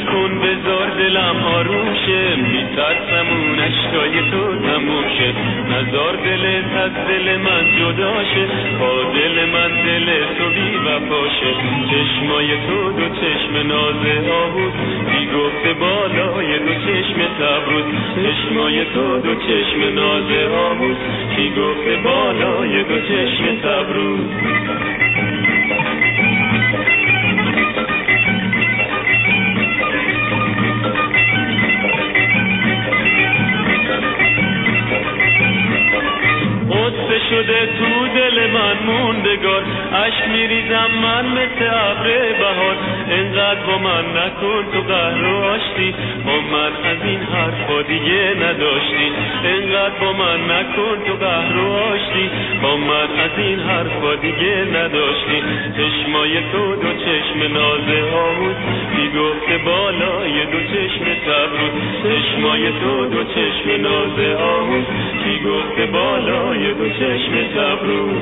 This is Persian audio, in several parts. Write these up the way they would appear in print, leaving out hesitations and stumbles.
نکن بذار دلم آروم شه، میترسم اون اشکای تو تموم شه. نذار دلت از دل من جدا شه، با دل من دل تو بی وفا شه. چشمای تو دو چشم ناز آهوست، بی گفته بالای دو چشم تبروز. چشمای تو دو چشم ناز آهوست، بی گفته بالای دو چشم تبروز. قصه شده تو دل من موندگار، عشق میریزم من مثل ابر بهار. انقدر با من نکن تو قهر و آشتی، با من از این حرفا دیگه نداشتی. انقدر با من نکن تو قهر و آشتی، با من از این حرفا دیگه نداشتی. چشمای تو دو چشم ناز آهوست، بی گفته بالای دو چشم تبروز. چشمای تو دو چشم ناز آهوست، بی گفته بالای دو چشم تبروز.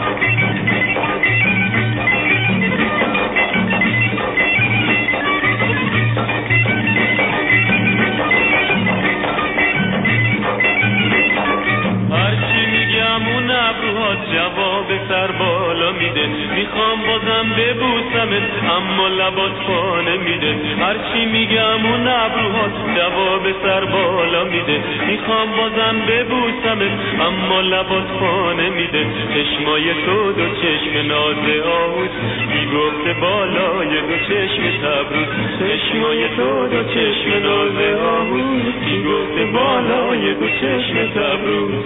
ابروهات جواب سر بالا میده، میخوام بازم ببوسمت اما لبات پا نمیده. هرچی میگم اون ابروهات جواب سر بالا میده، میخوام بازم ببوسمت اما لبات پا نمیده. چشمای تو دو چشم ناز آهوست، بی گفته بالای دو چشم تبروز. چشمای تو دو چشم ناز آهوست، بی گفته بالای دو چشم تبروز.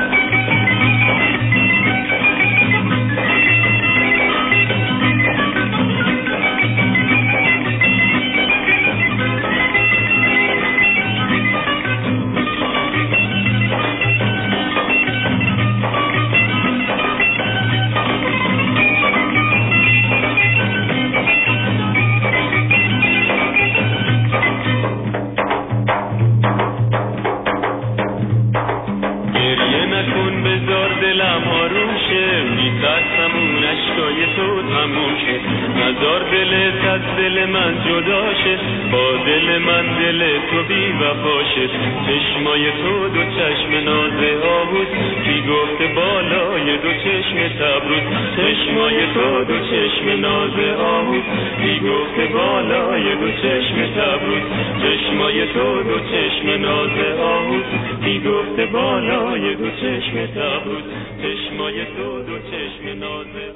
دلم آروم شه، میترسم اون اشکای تو تموم شه. نذار دلت از دل من جدا شه، با دل من دل تو بی وفا شه. چشمای تو دو چشم ناز آهوست، بی گفته بالای دو چشم تبروز. چشمای تو دو چشم ناز آهوست، بی گفته بالای دو چشم تبروز. چشمای تو دو چشم ناز آهوست، بی گفته بالای دو چشم تبروز. چشمای تو دو چشم ناز